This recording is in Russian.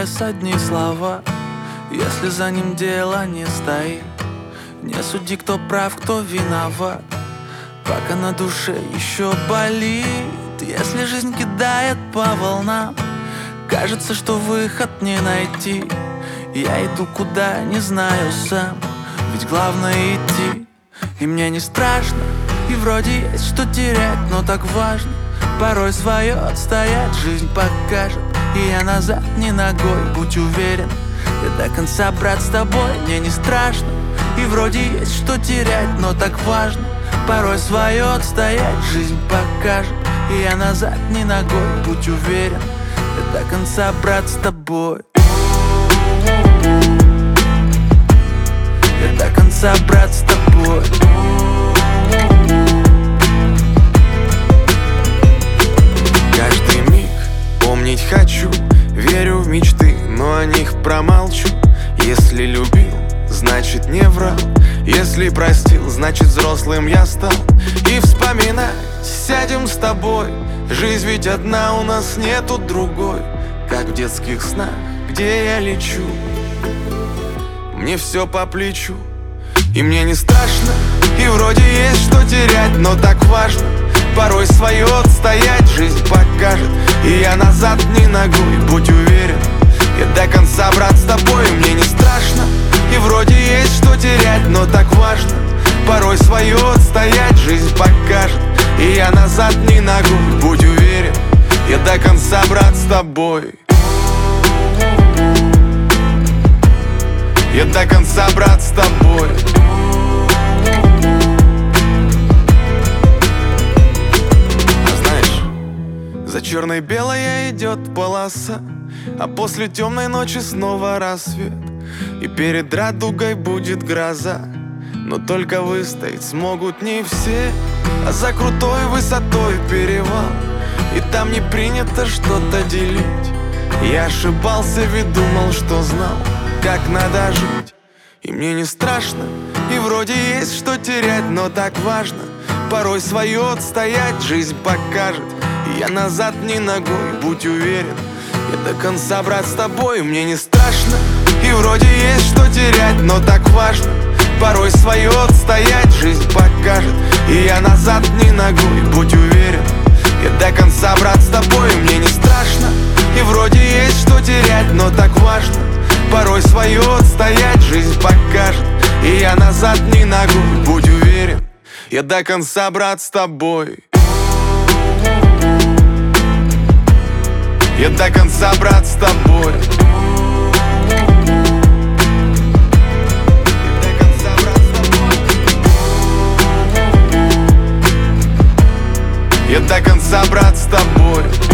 вес одни слова, если за ним дело не стоит. Не суди, кто прав, кто виноват, пока на душе еще болит. Если жизнь кидает по волнам, кажется, что выход не найти. Я иду куда, не знаю сам, ведь главное идти. И мне не страшно, и вроде есть что терять, но так важно порой свое отстоять. Жизнь покажет, и я назад ни ногой, будь уверен. Я до конца, брат, с тобой. Мне не страшно, и вроде есть что терять, но так важно порой свое отстоять. Жизнь покажет, и я назад ни ногой, будь уверен. Я до конца, брат, с тобой. Я до конца, брат, с тобой. Каждый миг помнить хочу, верю в мечты, но о них промолчу. Если любил, значит не врал, если простил, значит взрослым я стал. И вспоминать сядем с тобой, жизнь ведь одна, у нас нету другой. Как в детских снах, где я лечу, мне все по плечу. И мне не страшно, и вроде есть что терять, но так важно порой свое отстоять. Жизнь покажет, и я назад ни ногой, будь уверен. Я до конца, брат, с тобой. Мне не страшно, и вроде есть что терять, но так важно порой свое отстоять. Жизнь покажет, и я назад ни ногой, будь уверен. Я до конца, брат, с тобой. Я до конца, брат, с тобой. А знаешь, за черной-белой идет полоса, а после темной ночи снова рассвет. И перед радугой будет гроза, но только выстоять смогут не все. А за крутой высотой перевал, и там не принято что-то делить. Я ошибался, ведь думал, что знал, как надо жить. И мне не страшно, и вроде есть что терять, но так важно порой свое отстоять. Жизнь покажет, и я назад ни ногой, будь уверен. Я до конца, брат, с тобой. Мне не страшно, и вроде есть что терять, но так важно порой свое отстоять. Жизнь покажет, и я назад ни ногой, будь уверен. Я до конца, брат, с тобой. Мне не страшно, и вроде есть что терять, но так важно порой свое отстоять. Жизнь покажет, и я назад ни ногой, будь уверен. Я до конца, брат, с тобой. Я до конца, брат, с тобой. Я до конца, брат, с тобой.